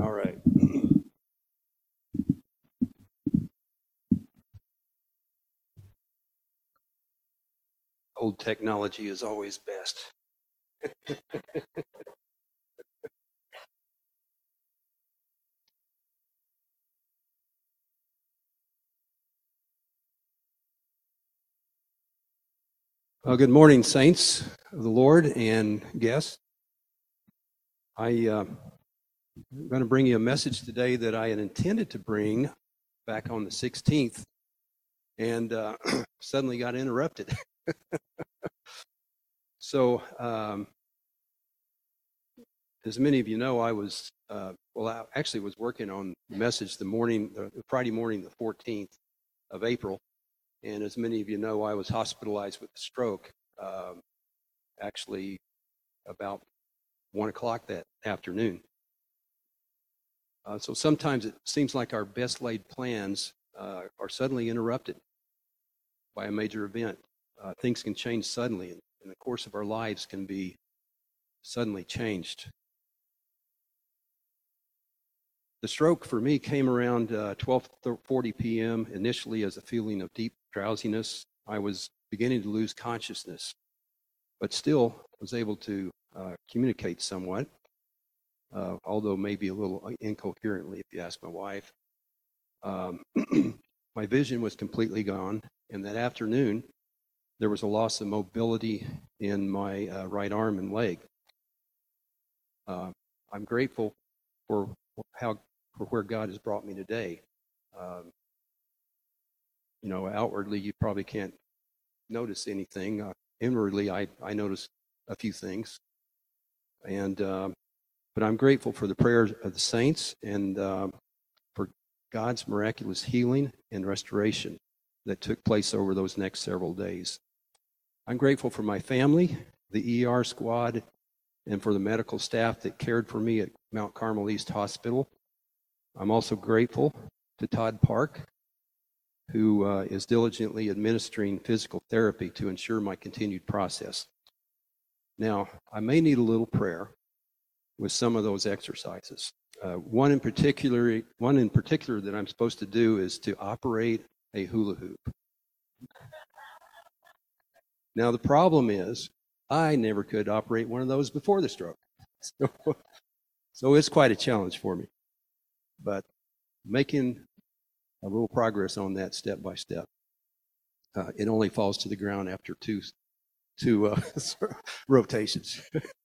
All right. Old technology is always best. Well, good morning, saints of the Lord and guests. I'm going to bring you a message today that I had intended to bring back on the 16th and suddenly got interrupted. So, as many of you know, I was, I actually was working on the message the Friday morning, the 14th of April. And as many of you know, I was hospitalized with a stroke, actually about 1 o'clock that afternoon. So sometimes it seems like our best laid plans are suddenly interrupted by a major event. Things can change suddenly, and the course of our lives can be suddenly changed. The stroke for me came around 12:40 p.m. initially as a feeling of deep drowsiness. I was beginning to lose consciousness, but still was able to communicate somewhat, although maybe a little incoherently if you ask my wife. My vision was completely gone, and that afternoon there was a loss of mobility in my right arm and leg. I'm grateful for where God has brought me today. Outwardly you probably can't notice anything. Inwardly, I notice a few things, but I'm grateful for the prayers of the saints and for God's miraculous healing and restoration that took place over those next several days. I'm grateful for my family, the ER squad, and for the medical staff that cared for me at Mount Carmel East Hospital. I'm also grateful to Todd Park, who is diligently administering physical therapy to ensure my continued process. Now, I may need a little prayer with some of those exercises. One in particular that I'm supposed to do is to operate a hula hoop. Now, the problem is I never could operate one of those before the stroke. So it's quite a challenge for me. But making a little progress on that step by step. It only falls to the ground after two rotations.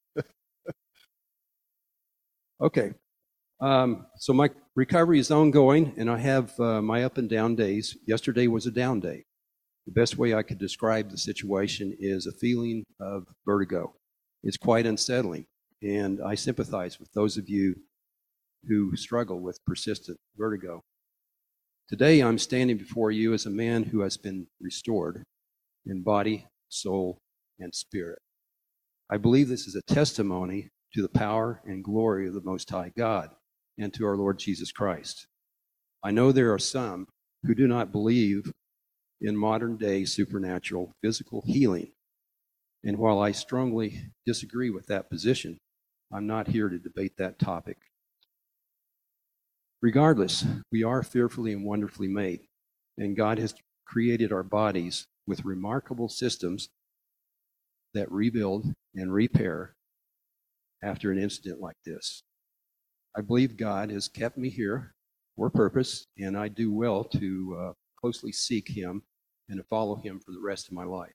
Okay. So my recovery is ongoing, and I have my up and down days. Yesterday was a down day. The best way I could describe the situation is a feeling of vertigo. It's quite unsettling, and I sympathize with those of you who struggle with persistent vertigo. Today, I'm standing before you as a man who has been restored in body, soul, and spirit. I believe this is a testimony to the power and glory of the Most High God and to our Lord Jesus Christ. I know there are some who do not believe in modern day supernatural physical healing. And while I strongly disagree with that position, I'm not here to debate that topic. Regardless, we are fearfully and wonderfully made, and God has created our bodies with remarkable systems that rebuild and repair after an incident like this. I believe God has kept me here for a purpose, and I do well to closely seek Him and to follow Him for the rest of my life.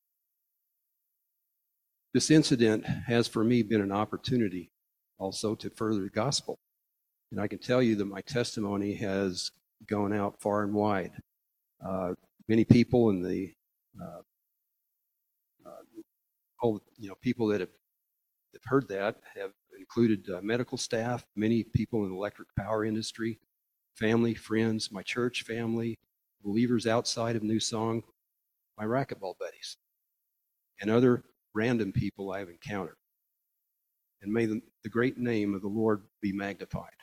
This incident has for me been an opportunity also to further the gospel. And I can tell you that my testimony has gone out far and wide. Many people in the people that have heard that have included medical staff, many people in the electric power industry, family, friends, my church family, believers outside of New Song, my racquetball buddies, and other random people I have encountered. And may the great name of the Lord be magnified.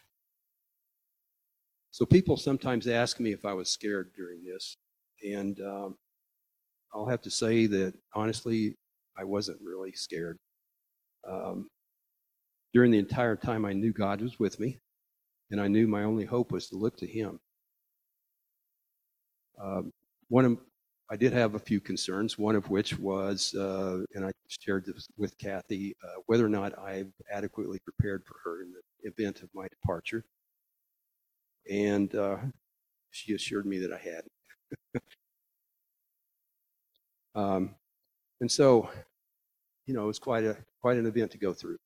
So people sometimes ask me if I was scared during this, and I'll have to say that honestly, I wasn't really scared. During the entire time, I knew God was with me. and I knew my only hope was to look to him. One of I did have a few concerns, one of which was, and I shared this with Kathy, whether or not I've adequately prepared for her in the event of my departure. And she assured me that I had. And so, you know, it was quite an event to go through.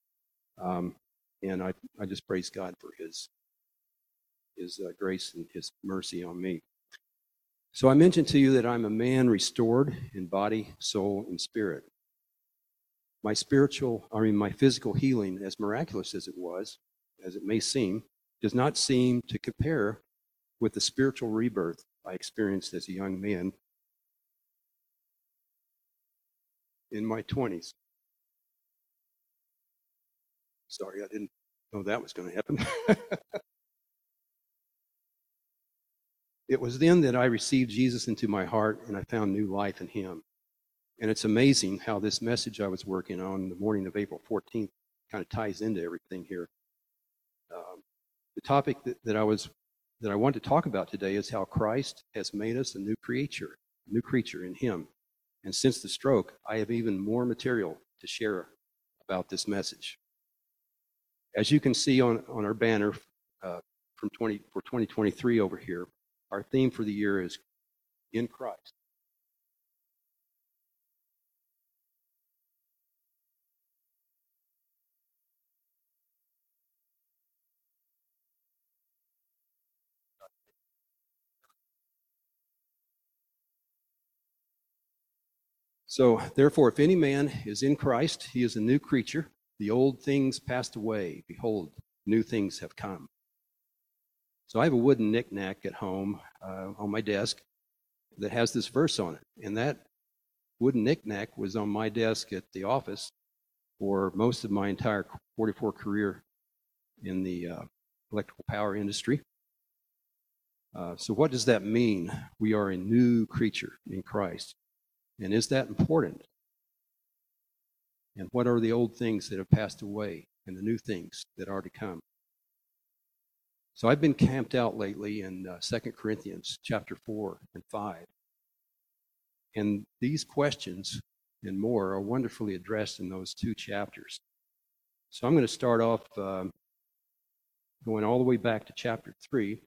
And I just praise God for his grace and his mercy on me. So I mentioned to you that I'm a man restored in body, soul, and spirit. My physical healing, as miraculous as it may seem, does not seem to compare with the spiritual rebirth I experienced as a young man in my 20s. Sorry, I didn't know that was going to happen. It was then that I received Jesus into my heart and I found new life in him. And it's amazing how this message I was working on the morning of April 14th kind of ties into everything here. The topic that I want to talk about today is how Christ has made us a new creature in him. And since the stroke, I have even more material to share about this message. As you can see on our banner for 2023 over here, our theme for the year is in Christ. So, therefore, if any man is in Christ, he is a new creature. The old things passed away. Behold, new things have come. So I have a wooden knickknack at home on my desk that has this verse on it. And that wooden knickknack was on my desk at the office for most of my entire 44 career in the electrical power industry. So what does that mean? We are a new creature in Christ. And is that important? And what are the old things that have passed away and the new things that are to come? So I've been camped out lately in 2 Corinthians chapter 4 and 5. And these questions and more are wonderfully addressed in those two chapters. So I'm going to start off going all the way back to chapter 3.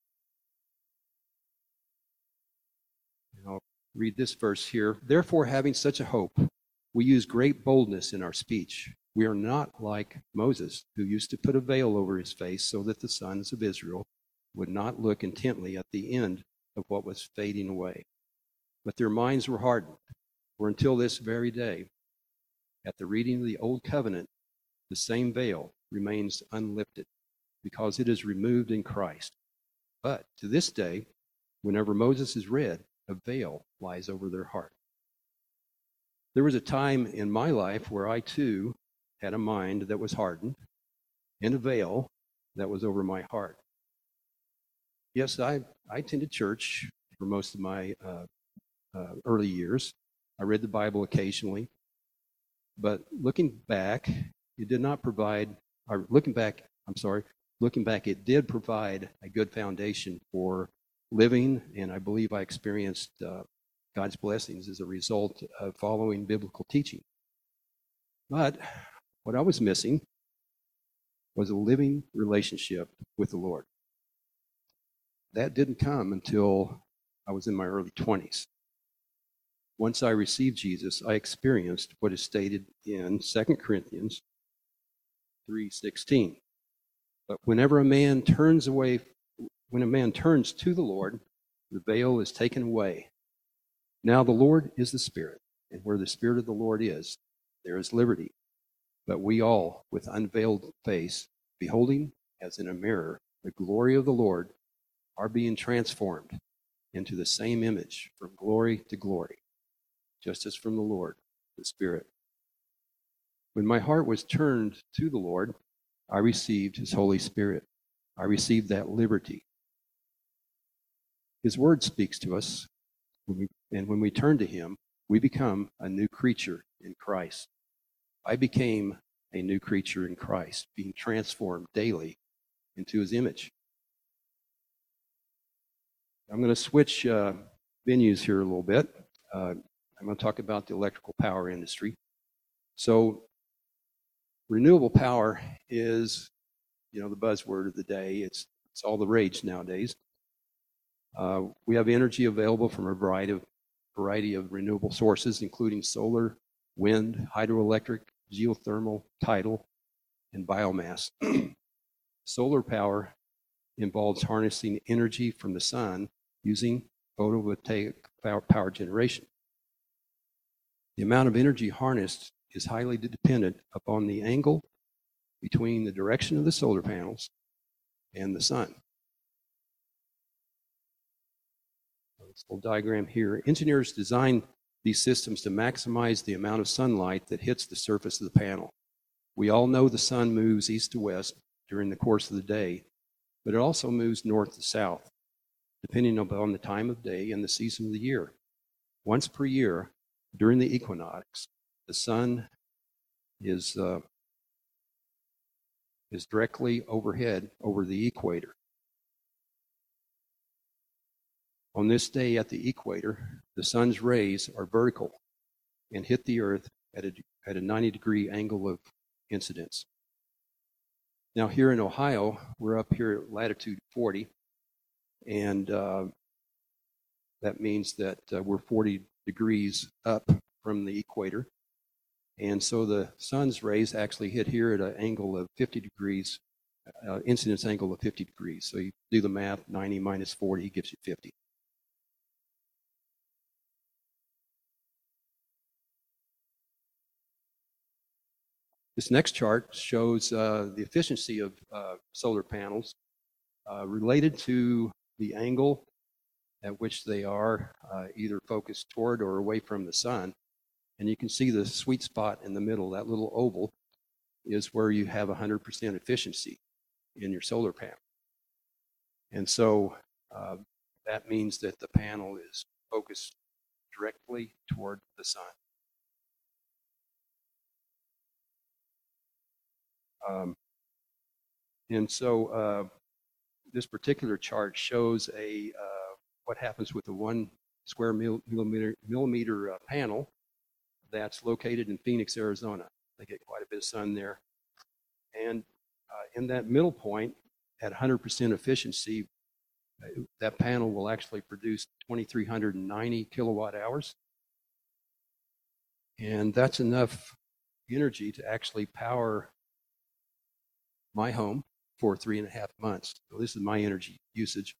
And I'll read this verse here. Therefore, having such a hope, we use great boldness in our speech. We are not like Moses, who used to put a veil over his face so that the sons of Israel would not look intently at the end of what was fading away. But their minds were hardened, for until this very day, at the reading of the Old Covenant, the same veil remains unlifted, because it is removed in Christ. But to this day, whenever Moses is read, a veil lies over their heart. There was a time in my life where I too had a mind that was hardened and a veil that was over my heart. Yes, I attended church for most of my early years. I read the Bible occasionally, but looking back, it did provide a good foundation for living, and I believe I experienced God's blessings as a result of following biblical teaching. But what I was missing was a living relationship with the Lord. That didn't come until I was in my early 20s. Once I received Jesus, I experienced what is stated in 2 Corinthians 3:16. But whenever a man turns to the Lord, the veil is taken away. Now the Lord is the Spirit, and where the Spirit of the Lord is, there is liberty. But we all, with unveiled face, beholding as in a mirror the glory of the Lord, are being transformed into the same image from glory to glory, just as from the Lord, the Spirit. When my heart was turned to the Lord, I received His Holy Spirit. I received that liberty. His Word speaks to us, and when we turn to Him, we become a new creature in Christ. I became a new creature in Christ, being transformed daily into his image. I'm going to switch venues here a little bit. I'm going to talk about the electrical power industry. So renewable power is, the buzzword of the day. It's all the rage nowadays. We have energy available from a variety of renewable sources, including solar, wind, hydroelectric, geothermal, tidal, and biomass. Solar power involves harnessing energy from the sun using photovoltaic power generation. The amount of energy harnessed is highly dependent upon the angle between the direction of the solar panels and the sun. This little diagram here. Engineers design these systems to maximize the amount of sunlight that hits the surface of the panel. We all know the sun moves east to west during the course of the day, but it also moves north to south, depending upon the time of day and the season of the year. Once per year, during the equinox, the sun is directly overhead over the equator. On this day at the equator, the sun's rays are vertical and hit the earth at a 90-degree angle of incidence. Now here in Ohio, we're up here at latitude 40, and that means that we're 40 degrees up from the equator. And so the sun's rays actually hit here at an angle of 50 degrees, incidence angle of 50 degrees. So you do the math, 90 minus 40 gives you 50. This next chart shows the efficiency of solar panels related to the angle at which they are either focused toward or away from the sun. And you can see the sweet spot in the middle, that little oval, is where you have 100% efficiency in your solar panel. And so that means that the panel is focused directly toward the sun. And so this particular chart shows what happens with a 1 square millimeter panel that's located in Phoenix, Arizona. They get quite a bit of sun there. And in that middle point, at 100% efficiency, that panel will actually produce 2,390 kilowatt hours. And that's enough energy to actually power my home for 3.5 months. So this is my energy usage.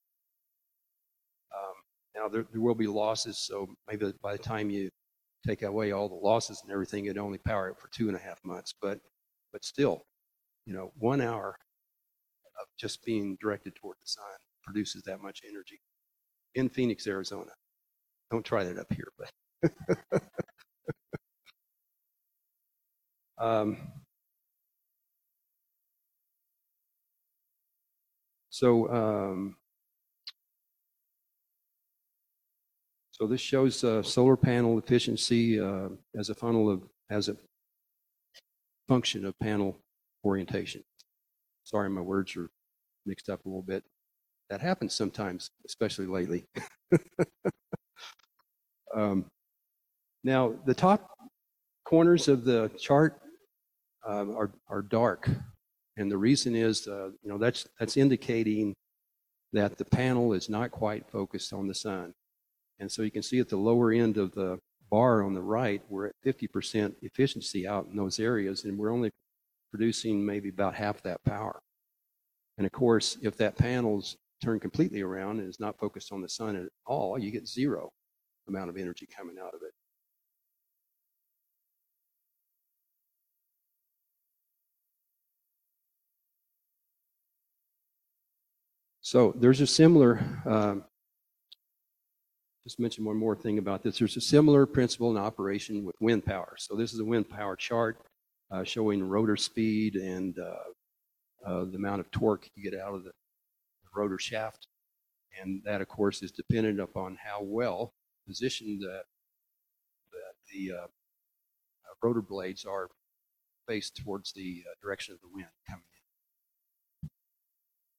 Now there will be losses, so maybe by the time you take away all the losses and everything, it'd only power it for 2.5 months. But still, 1 hour of just being directed toward the sun produces that much energy in Phoenix, Arizona. Don't try that up here, but So this shows solar panel efficiency as a function of panel orientation. Sorry, my words are mixed up a little bit. That happens sometimes, especially lately. Now, the top corners of the chart are dark, and the reason is, that's indicating that the panel is not quite focused on the sun. And so you can see at the lower end of the bar on the right, we're at 50% efficiency out in those areas, and we're only producing maybe about half that power. And of course, if that panel's turned completely around and is not focused on the sun at all, you get zero amount of energy coming out of it. So there's a similar, just mention one more thing about this. There's a similar principle in operation with wind power. So this is a wind power chart showing rotor speed and the amount of torque you get out of the rotor shaft. And that, of course, is dependent upon how well positioned the rotor blades are faced towards the direction of the wind coming in.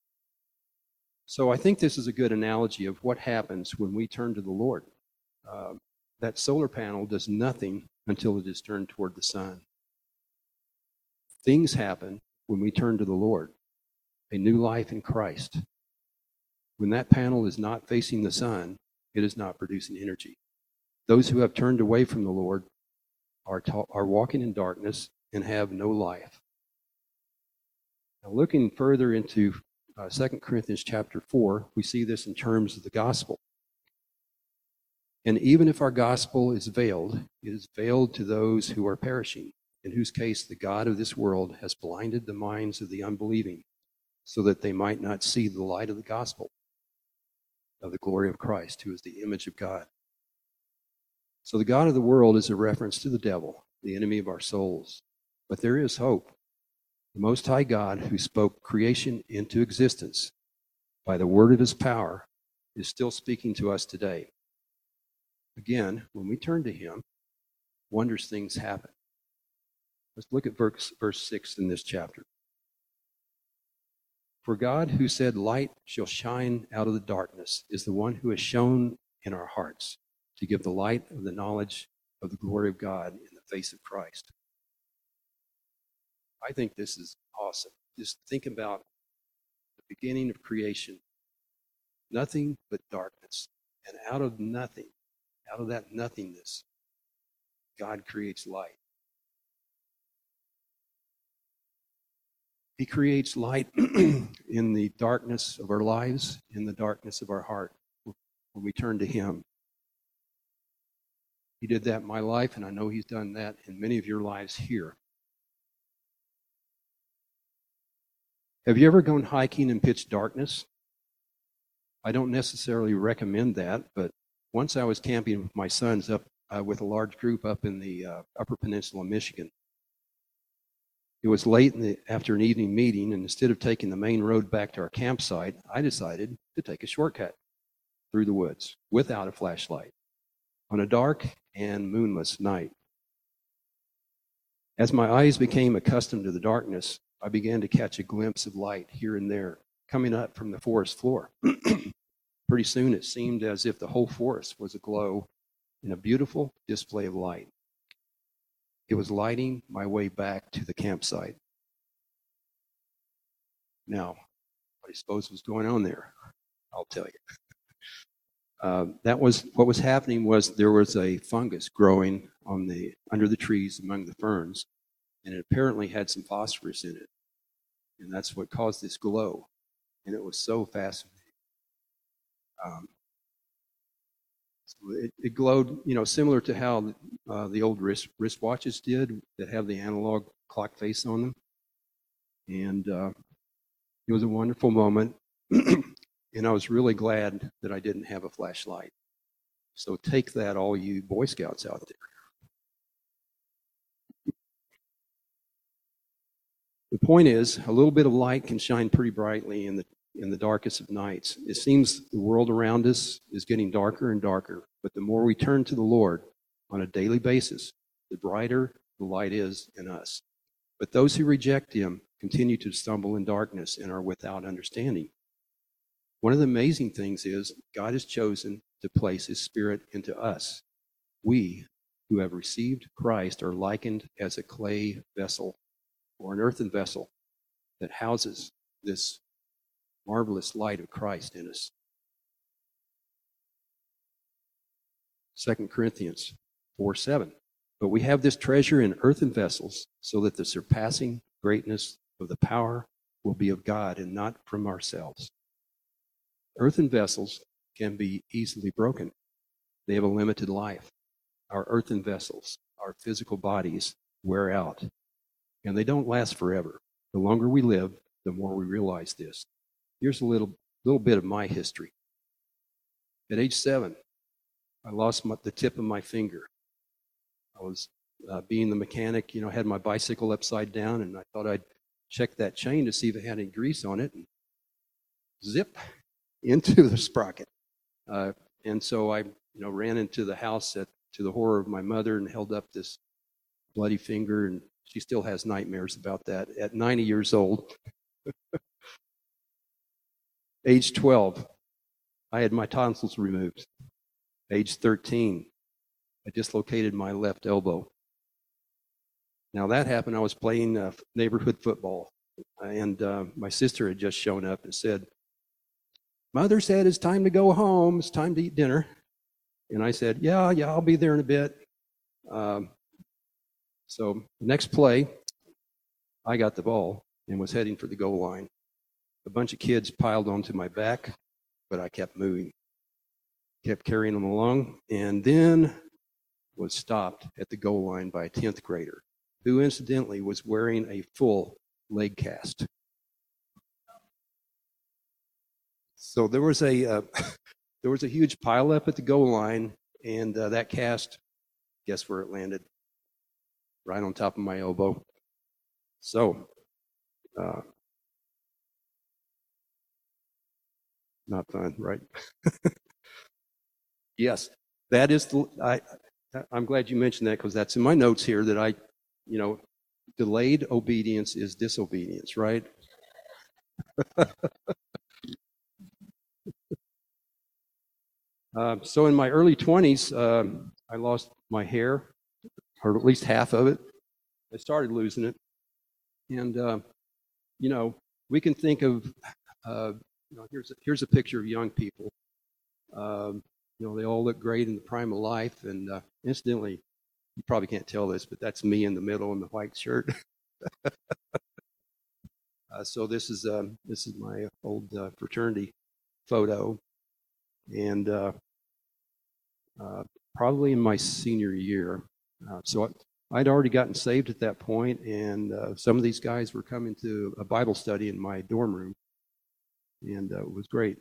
So I think this is a good analogy of what happens when we turn to the Lord. Uh, that solar panel does nothing until it is turned toward the sun. Things happen when we turn to the Lord. A new life in Christ. When that panel is not facing the sun, it is not producing energy. Those who have turned away from the Lord are walking in darkness and have no life. Now, looking further into 2 Corinthians chapter 4, we see this in terms of the gospel. And even if our gospel is veiled, it is veiled to those who are perishing, in whose case the God of this world has blinded the minds of the unbelieving, so that they might not see the light of the gospel of the glory of Christ, who is the image of God. So the God of the world is a reference to the devil, the enemy of our souls. But there is hope. The Most High God, who spoke creation into existence by the word of his power, is still speaking to us today. Again, when we turn to him, wondrous things happen. Let's look at verse 6 in this chapter. For God, who said, "Light shall shine out of the darkness," is the one who has shone in our hearts to give the light of the knowledge of the glory of God in the face of Christ. I think this is awesome. Just think about the beginning of creation. Nothing but darkness. And out of nothing, out of that nothingness, God creates light. He creates light in the darkness of our lives, in the darkness of our heart, when we turn to him. He did that in my life, and I know he's done that in many of your lives here. Have you ever gone hiking in pitch darkness? I don't necessarily recommend that, but once I was camping with my sons up with a large group up in the Upper Peninsula of Michigan. It was late after an evening meeting, and instead of taking the main road back to our campsite, I decided to take a shortcut through the woods without a flashlight on a dark and moonless night. As my eyes became accustomed to the darkness, I began to catch a glimpse of light here and there coming up from the forest floor. Pretty soon it seemed as if the whole forest was aglow in a beautiful display of light. It was lighting my way back to the campsite. Now, what do you suppose was going on there? I'll tell you. That was what was happening. Was there was a fungus growing under the trees among the ferns, and it apparently had some phosphorus in it, and that's what caused this glow. And it was so fascinating. So it glowed, similar to how the old wristwatches did that have the analog clock face on them. And it was a wonderful moment. And I was really glad that I didn't have a flashlight. So take that, all you Boy Scouts out there. The point is, a little bit of light can shine pretty brightly in the darkest of nights. It seems the world around us is getting darker and darker, but the more we turn to the Lord on a daily basis, the brighter the light is in us. But those who reject him continue to stumble in darkness and are without understanding. One of the amazing things is God has chosen to place his Spirit into us. We who have received Christ are likened as a clay vessel or an earthen vessel that houses this marvelous light of Christ in us. 2 Corinthians 4:7. But we have this treasure in earthen vessels, so that the surpassing greatness of the power will be of God and not from ourselves. Earthen vessels can be easily broken. They have a limited life. Our earthen vessels, our physical bodies, wear out, and they don't last forever. The longer we live, the more we realize this. Here's a little bit of my history. At age 7, I lost the tip of my finger. I was being the mechanic, had my bicycle upside down, and I thought I'd check that chain to see if it had any grease on it, and zip into the sprocket. And so I, ran into the house to the horror of my mother and held up this bloody finger, and she still has nightmares about that at 90 years old. Age 12, I had my tonsils removed. Age 13, I dislocated my left elbow. Now that happened, I was playing neighborhood football, and my sister had just shown up and said, Mother said it's time to go home, it's time to eat dinner. And I said, yeah, I'll be there in a bit. So next play, I got the ball and was heading for the goal line. A bunch of kids piled onto my back, but I kept moving, kept carrying them along, and then was stopped at the goal line by a 10th grader who incidentally was wearing a full leg cast. So there was a there was a huge pileup at the goal line, and that cast, guess where it landed? Right on top of my elbow. So, not fun, right? Yes, that is I'm glad you mentioned that because that's in my notes here that delayed obedience is disobedience, right? So in my early 20s, I lost my hair, or at least half of it. I started losing it. And, we can think of, here's a picture of young people. They all look great in the prime of life. And incidentally, you probably can't tell this, but that's me in the middle in the white shirt. So this is my old fraternity photo. And probably in my senior year. So I'd already gotten saved at that point, and some of these guys were coming to a Bible study in my dorm room, and it was great.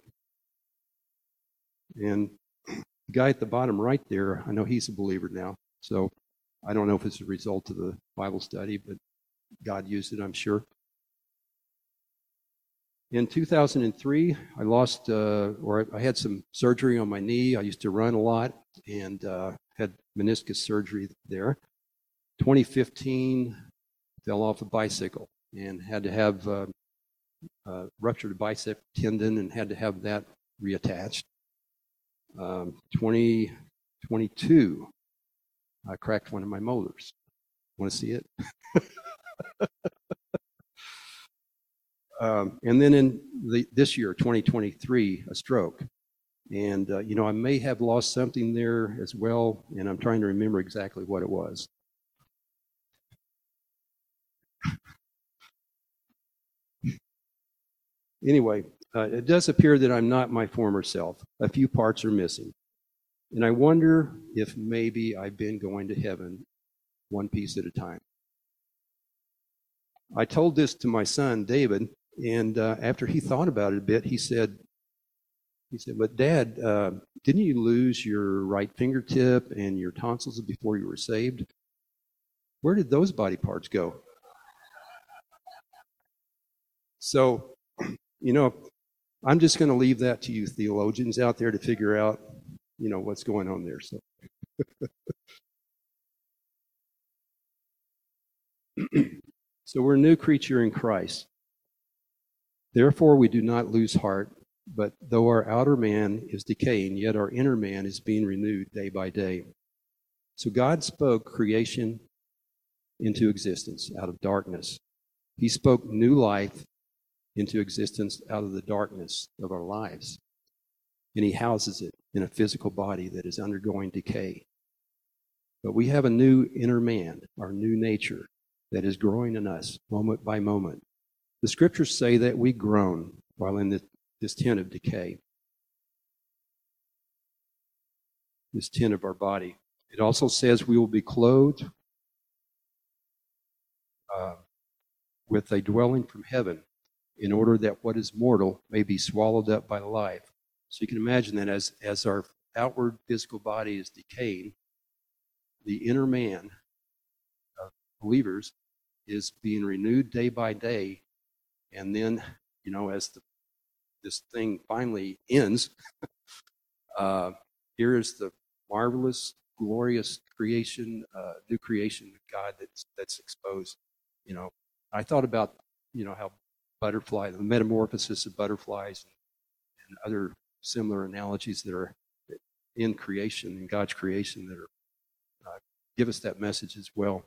And the guy at the bottom right there, I know he's a believer now, so I don't know if it's a result of the Bible study, but God used it, I'm sure. In 2003, I had some surgery on my knee. I used to run a lot and had meniscus surgery there. 2015, fell off a bicycle and had to have ruptured a bicep tendon and had to have that reattached. 2022, I cracked one of my molars. Want to see it? And then in this year, 2023, a stroke. And, I may have lost something there as well, and I'm trying to remember exactly what it was. Anyway, it does appear that I'm not my former self. A few parts are missing. And I wonder if maybe I've been going to heaven one piece at a time. I told this to my son, David, and after he thought about it a bit, he said, but Dad, didn't you lose your right fingertip and your tonsils before you were saved? Where did those body parts go? So, I'm just going to leave that to you theologians out there to figure out, what's going on there. So, so we're a new creature in Christ. Therefore, we do not lose heart, but though our outer man is decaying, yet our inner man is being renewed day by day. So God spoke creation into existence out of darkness. He spoke new life into existence out of the darkness of our lives. And he houses it in a physical body that is undergoing decay. But we have a new inner man, our new nature, that is growing in us moment by moment. The scriptures say that we groan while in this tent of decay, this tent of our body. It also says we will be clothed with a dwelling from heaven in order that what is mortal may be swallowed up by life. So you can imagine that as our outward physical body is decaying, the inner man of believers is being renewed day by day. And then, as this thing finally ends, here is the marvelous, glorious creation, new creation of God that's exposed. I thought about, how the metamorphosis of butterflies and other similar analogies that are in creation, in God's creation, that are give us that message as well.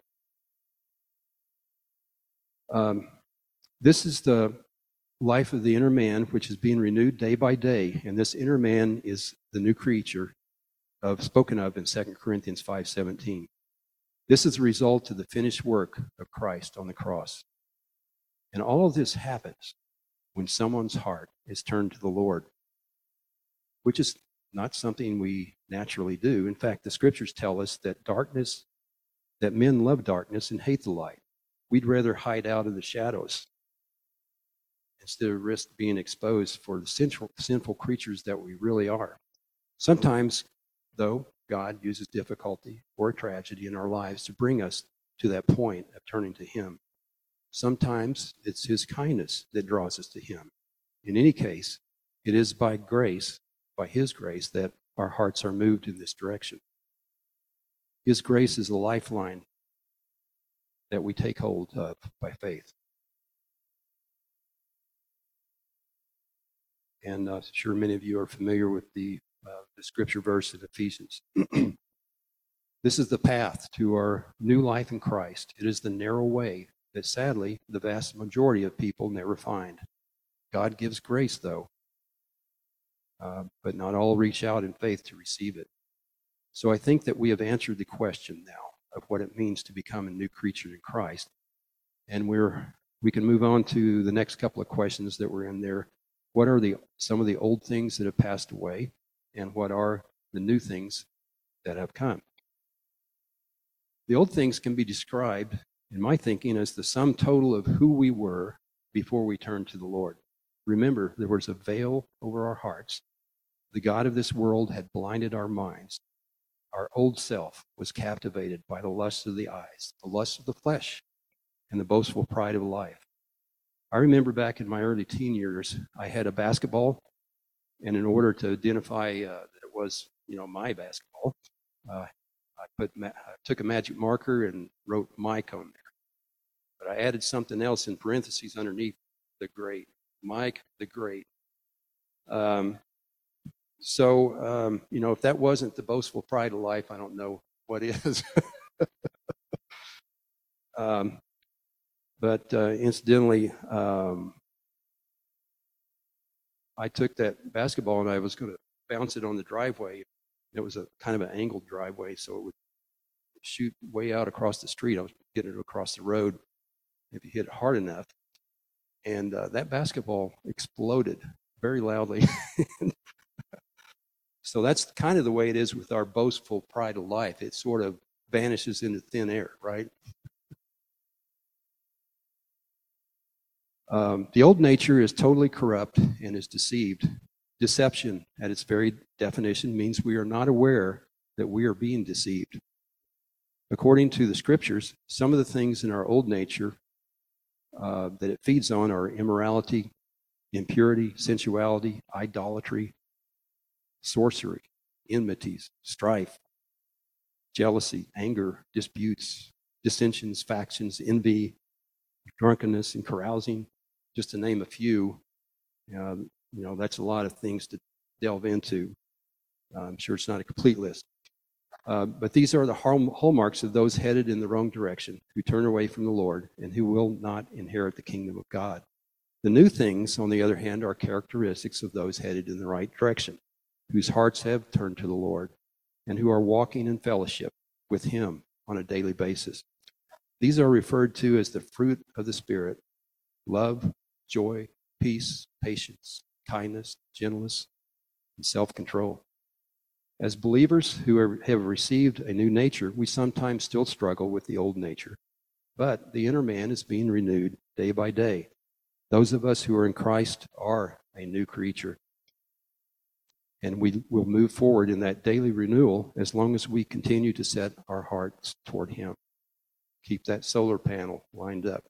This is the life of the inner man, which is being renewed day by day, and this inner man is the new creature spoken of in 2 Corinthians 5:17. This is the result of the finished work of Christ on the cross. And all of this happens when someone's heart is turned to the Lord, which is not something we naturally do. In fact, the scriptures tell us that men love darkness and hate the light. We'd rather hide out in the shadows instead of risk being exposed for the sinful creatures that we really are. Sometimes, though, God uses difficulty or tragedy in our lives to bring us to that point of turning to Him. Sometimes it's His kindness that draws us to Him. In any case, it is by grace, by His grace, that our hearts are moved in this direction. His grace is the lifeline that we take hold of by faith. And I'm sure many of you are familiar with the scripture verse in Ephesians. This is the path to our new life in Christ. It is the narrow way that sadly the vast majority of people never find. God gives grace, though, but not all reach out in faith to receive it. So I think that we have answered the question now of what it means to become a new creature in Christ. And we can move on to the next couple of questions that were in there. What are some of the old things that have passed away, and what are the new things that have come? The old things can be described, in my thinking, as the sum total of who we were before we turned to the Lord. Remember, there was a veil over our hearts. The God of this world had blinded our minds. Our old self was captivated by the lust of the eyes, the lust of the flesh, and the boastful pride of life. I remember back in my early teen years, I had a basketball, and in order to identify that it was, my basketball, I took a magic marker and wrote Mike on there. But I added something else in parentheses underneath the Great. Mike the Great. If that wasn't the boastful pride of life, I don't know what is. But incidentally, I took that basketball and I was going to bounce it on the driveway. It was a kind of an angled driveway, so it would shoot way out across the street. I was getting it across the road if you hit it hard enough. And that basketball exploded very loudly. So that's kind of the way it is with our boastful pride of life. It sort of vanishes into thin air, right? The old nature is totally corrupt and is deceived. Deception, at its very definition, means we are not aware that we are being deceived. According to the scriptures, some of the things in our old nature that it feeds on are immorality, impurity, sensuality, idolatry, sorcery, enmities, strife, jealousy, anger, disputes, dissensions, factions, envy, drunkenness, and carousing, just to name a few. That's a lot of things to delve into. I'm sure it's not a complete list. But these are the hallmarks of those headed in the wrong direction, who turn away from the Lord and who will not inherit the kingdom of God. The new things, on the other hand, are characteristics of those headed in the right direction, whose hearts have turned to the Lord and who are walking in fellowship with Him on a daily basis. These are referred to as the fruit of the Spirit: love, joy, peace, patience, kindness, gentleness, and self-control. As believers who have received a new nature, we sometimes still struggle with the old nature, but the inner man is being renewed day by day. Those of us who are in Christ are a new creature, and we will move forward in that daily renewal as long as we continue to set our hearts toward Him. Keep that solar panel lined up.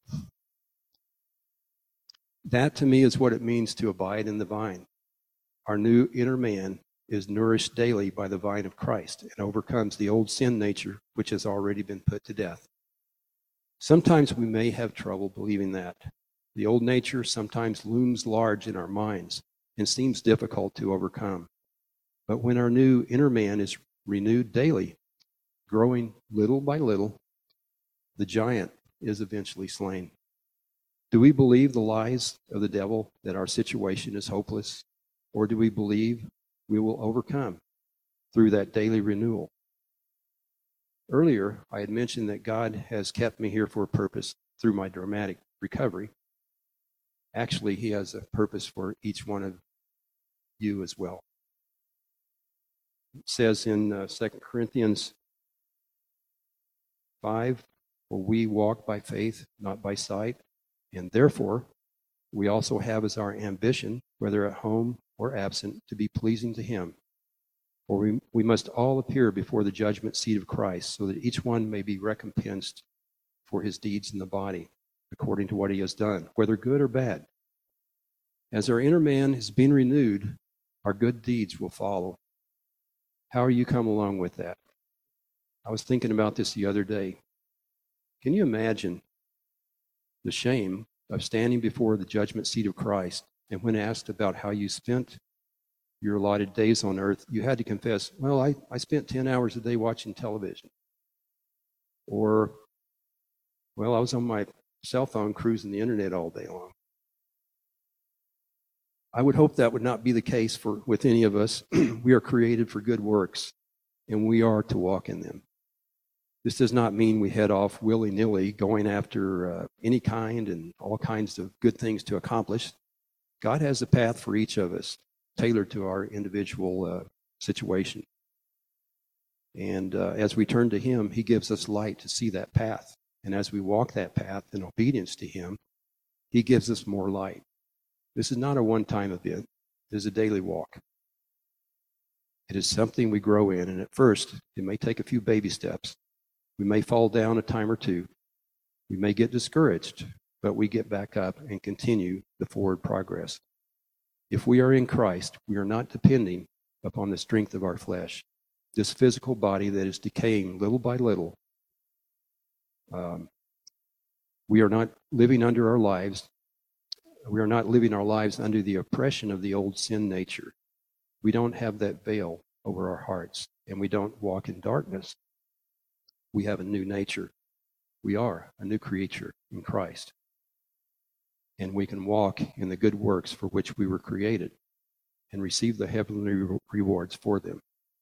That, to me, is what it means to abide in the vine. Our new inner man is nourished daily by the vine of Christ and overcomes the old sin nature, which has already been put to death. Sometimes we may have trouble believing that. The old nature sometimes looms large in our minds, and seems difficult to overcome. But when our new inner man is renewed daily, growing little by little, the giant is eventually slain. Do we believe the lies of the devil that our situation is hopeless? Or do we believe we will overcome through that daily renewal? Earlier, I had mentioned that God has kept me here for a purpose through my dramatic recovery. Actually, He has a purpose for each one of you as well. It says in 2 Corinthians 5, "For we walk by faith, not by sight, and therefore we also have as our ambition, whether at home or absent, to be pleasing to Him. For we must all appear before the judgment seat of Christ, so that each one may be recompensed for his deeds in the body, according to what he has done, whether good or bad. As our inner man is being renewed, our good deeds will follow." How are you come along with that? I was thinking about this the other day. Can you imagine the shame of standing before the judgment seat of Christ, and when asked about how you spent your allotted days on earth, you had to confess, well, I spent 10 hours a day watching television. Or, well, I was on my cell phone cruising the internet all day long. I would hope that would not be the case with any of us. We are created for good works, and we are to walk in them. This does not mean we head off willy-nilly going after any kind and all kinds of good things to accomplish. God has a path for each of us, tailored to our individual situation. And as we turn to Him, He gives us light to see that path. And as we walk that path in obedience to Him, He gives us more light. This is not a one-time event. It is a daily walk. It is something we grow in, and at first, it may take a few baby steps. We may fall down a time or two. We may get discouraged, but we get back up and continue the forward progress. If we are in Christ, we are not depending upon the strength of our flesh. This physical body that is decaying little by little, we are not living under our lives. We are not living our lives under the oppression of the old sin nature. We don't have that veil over our hearts, and we don't walk in darkness. We have a new nature. We are a new creature in Christ. And we can walk in the good works for which we were created and receive the heavenly rewards for them.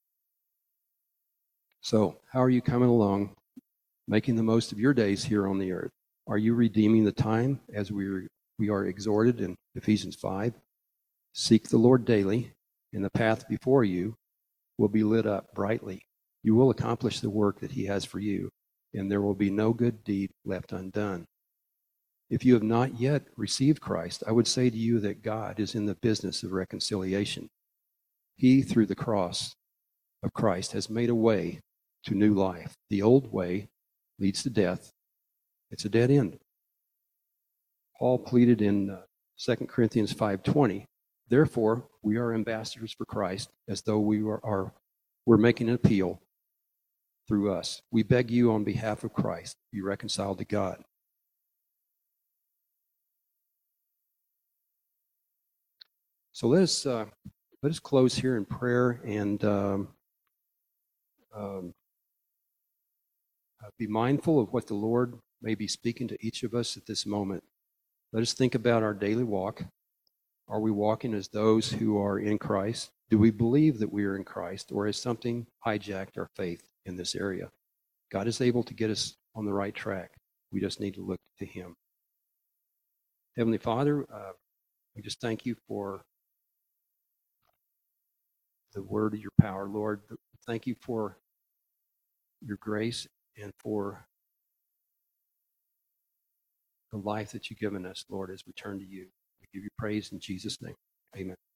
So, how are you coming along, making the most of your days here on the earth? Are you redeeming the time as we are exhorted in Ephesians 5? Seek the Lord daily, and the path before you will be lit up brightly. You will accomplish the work that He has for you, and there will be no good deed left undone. If you have not yet received Christ, I would say to you that God is in the business of reconciliation. He, through the cross of Christ, has made a way to new life. The old way leads to death. It's a dead end. Paul pleaded in 2 Corinthians 5:20, "Therefore, we are ambassadors for Christ, as though we're making an appeal through us. We beg you on behalf of Christ, be reconciled to God." So let us close here in prayer and be mindful of what the Lord may be speaking to each of us at this moment. Let us think about our daily walk. Are we walking as those who are in Christ? Do we believe that we are in Christ, or has something hijacked our faith in this area? God is able to get us on the right track. We just need to look to Him. Heavenly Father, we just thank you for the word of your power, Lord. Thank you for your grace and for the life that you've given us, Lord, as we turn to you. We give you praise in Jesus' name. Amen.